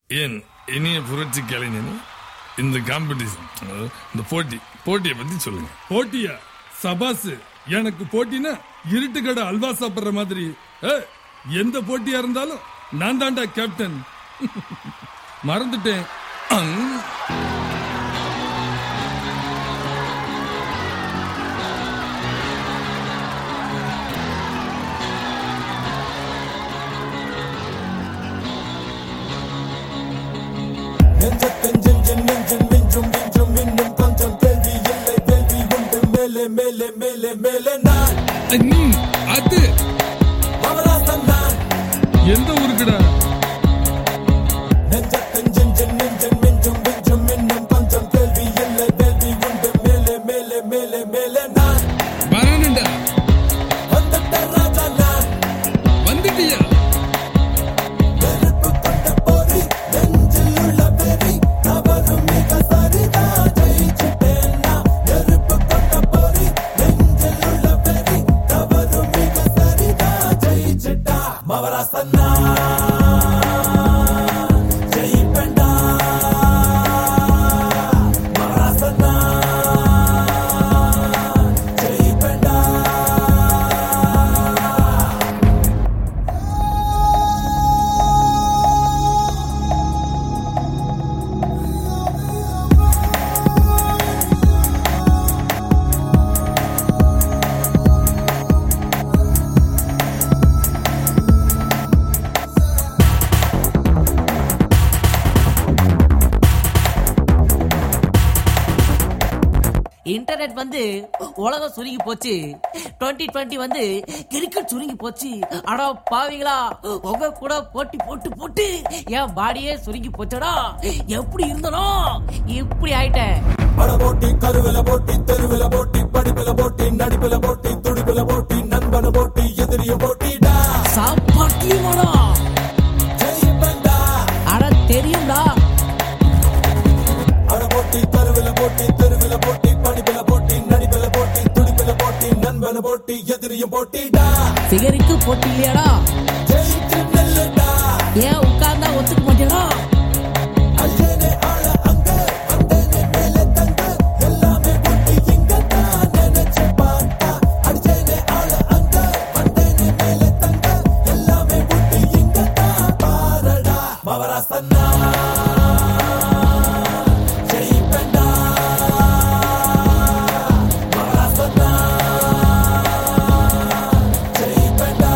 ஏன் இனிய புரட்சி கலைஞனே, இந்த காம்படிஷன், இந்த போட்டியை பத்தி சொல்லுங்க. போட்டியா? சபாஸ். எனக்கு போட்டினா இருட்டு கடை அல்வா சாப்பிடுற மாதிரி. எந்த போட்டியா இருந்தாலும் நான் தாண்டா கேப்டன். மறந்துட்டேன். அது எந்த ஊருக்குடா? வந்துட்டியா? இன்டர்நெட் வந்து உலகம் சுருங்கி போச்சு. 2020 வந்து கிரிக்கெட் சுருங்கி போச்சு. அடா பாவீங்களா, உங்க கூட போட்டி போட்டு போட்டு என் பாடியே சுருங்கி போச்சடா. எப்படி இருந்தனோ இப்படி ஆயிட்டேன். பட போட்டி, கருவில போட்டி, தெருவில போட்டி, படிப்பில போட்டி, நடிப்பில போட்டி, துடிப்பில போட்டி, நண்பன போட்டி, எதிரிய போட்டிடா. சாப்பாட்டியமாடா ஜெயிப்பண்டா. அட தெரியும்டா. அட போட்டி, கருவில போட்டி, தெருவில போட்டி, படிப்பில போட்டி, நடிப்பில போட்டி, துடிப்பில போட்டி, நண்பன போட்டி, எதிரிய போட்டிடா. சிகருக்கு போட்டி இல்லையாடா? ஜெயிச்சு நெல்லுடா. ஏன் உட்கார்ந்தா ஒத்துக்க மாட்டேடா? அய்யனே ஆள அங்க வந்தேனே மேல தங்க, எல்லாமே போட்டி இங்கதான் நினைச்சு பார்த்தா. அடிச்சேனே ஆள அங்க வந்தேனே மேல தங்க, எல்லாமே போட்டி இங்கதான் பாரடா. மவராசன்னா ஜெயிப்பண்டா. மவராசன்னா ஜெயிப்பண்டா.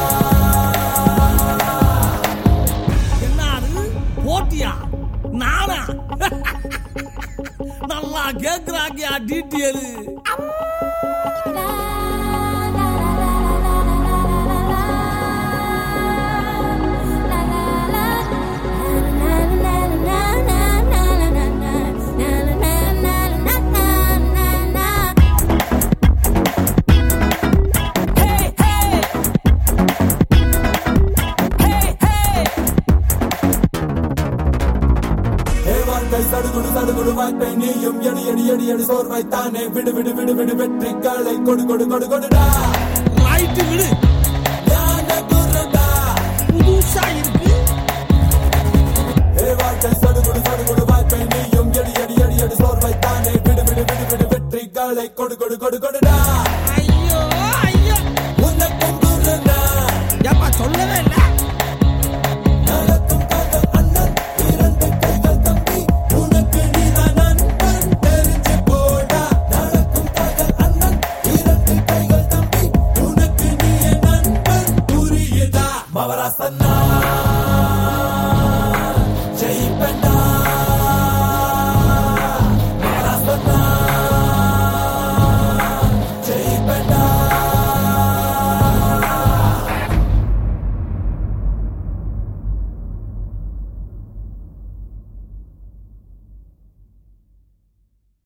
என்னது போட்டியா? நானா? நல்லா கேக்குறாங்க டீட்டெயில். சடுகுடு சடுகுடு வாய்ப்பை நீயும் எடி எடி எடி எடி சோர்வைத்தானே. விடு விடு விடு விடு வெற்றிகளை கொடு கொடு கொடு கொடுடா. ரைட் விடு. ஞான குருடா. புதுசா இருக்கு. வாழ்க்கை சடுகுடு சடுகுடு வாய்ப்பை நீயும் எடி எடி எடி எடி சோர்வைத்தானே. விடு விடு விடு விடு வெற்றிகளை கொடு கொடு கொடு கொடுடா. ஐயோ ஐயோ, உனக்கும் குருடா. ஏப்பா சொல்லவே இல்ல. நடக்கும் காதல் அண்ணன், இரண்டு கைகள் தம்பி, உனக்கு நீதான் நண்பன், தெரிஞ்சு போடா. நடக்கும் காதல் அண்ணன், இரண்டு கைகள் தம்பி, உனக்கு நீயே நண்பன், புரியுதா? மவராசன்னா